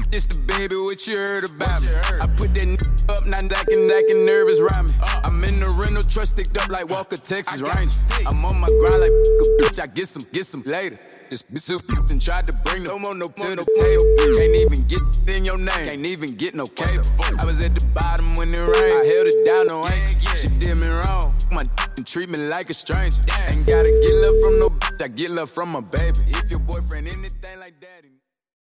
It's the baby, what you heard about me? I put that up, now acting nervous around me. I'm in the rental truck sticked up like Walker, Texas Ranger. I'm on my grind like a bitch, I get some later. This bitch and tried to bring no more no to the table. Can't even get in your name, can't even get no cable. I was at the bottom when it rained, I held it down, no ain't. She did me wrong, my treat me like a stranger. Ain't gotta get love from no bitch, I get love from my baby. If your boyfriend anything like that,